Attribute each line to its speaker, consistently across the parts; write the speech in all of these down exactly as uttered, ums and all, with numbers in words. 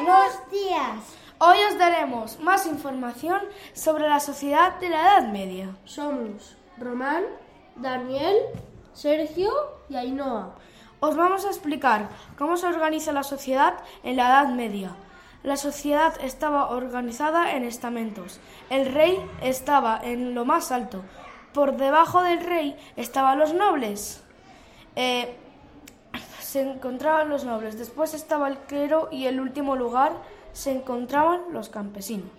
Speaker 1: Buenos días.
Speaker 2: Hoy os daremos más información sobre la sociedad de la Edad Media.
Speaker 3: Somos Román, Daniel, Sergio y Ainhoa.
Speaker 2: Os vamos a explicar cómo se organiza la sociedad en la Edad Media. La sociedad estaba organizada en estamentos. El rey estaba en lo más alto. Por debajo del rey estaban los nobles. Eh, se encontraban los nobles. Después estaba el clero y en el último lugar se encontraban los campesinos.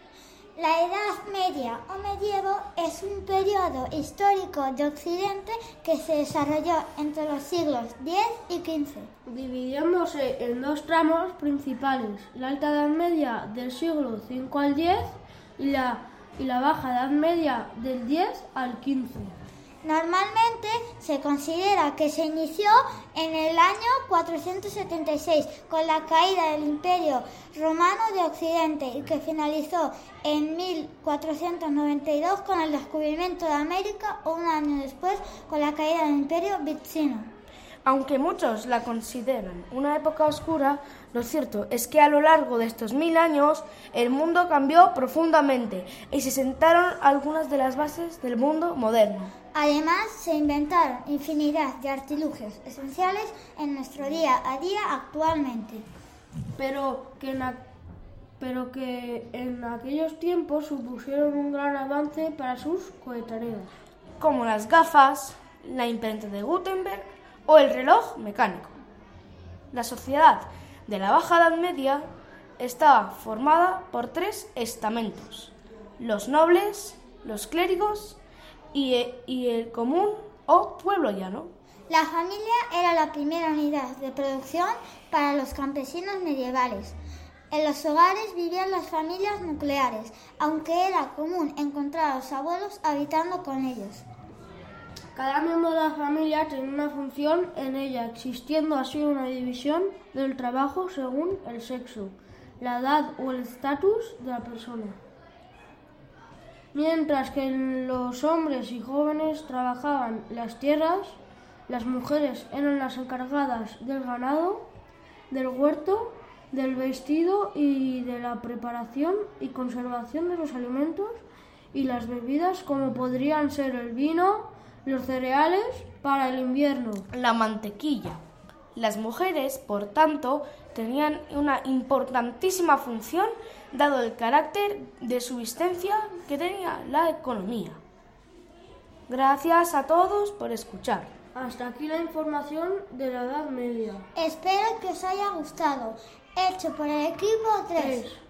Speaker 1: La Edad Media o medievo es un periodo histórico de Occidente que se desarrolló entre los siglos diez y quince.
Speaker 3: Dividiéndose en dos tramos principales, la Alta Edad Media del siglo cinco al diez y la, y la Baja Edad Media del diez al quince.
Speaker 1: Normalmente se considera que se inició en el año cuatrocientos setenta y seis con la caída del Imperio Romano de Occidente y que finalizó en mil cuatrocientos noventa y dos con el descubrimiento de América o un año después con la caída del Imperio Bizantino.
Speaker 2: Aunque muchos la consideran una época oscura, lo cierto es que a lo largo de estos mil años el mundo cambió profundamente y se sentaron algunas de las bases del mundo moderno.
Speaker 1: Además, se inventaron infinidad de artilugios esenciales en nuestro día a día actualmente.
Speaker 3: Pero que en, a, pero que en aquellos tiempos supusieron un gran avance para sus coetáneos.
Speaker 2: Como las gafas, la imprenta de Gutenberg o el reloj mecánico. La sociedad de la Baja Edad Media estaba formada por tres estamentos: los nobles, los clérigos y, y el común o pueblo llano.
Speaker 1: La familia era la primera unidad de producción para los campesinos medievales. En los hogares vivían las familias nucleares, aunque era común encontrar a los abuelos habitando con ellos.
Speaker 3: Cada miembro de la familia tenía una función en ella, existiendo así una división del trabajo según el sexo, la edad o el estatus de la persona. Mientras que los hombres y jóvenes trabajaban las tierras, las mujeres eran las encargadas del ganado, del huerto, del vestido y de la preparación y conservación de los alimentos y las bebidas, como podrían ser el vino, los cereales para el invierno,
Speaker 2: la mantequilla. Las mujeres, por tanto, tenían una importantísima función dado el carácter de subsistencia que tenía la economía. Gracias a todos por escuchar.
Speaker 3: Hasta aquí la información de la Edad Media.
Speaker 1: Espero que os haya gustado. Hecho por el equipo tres.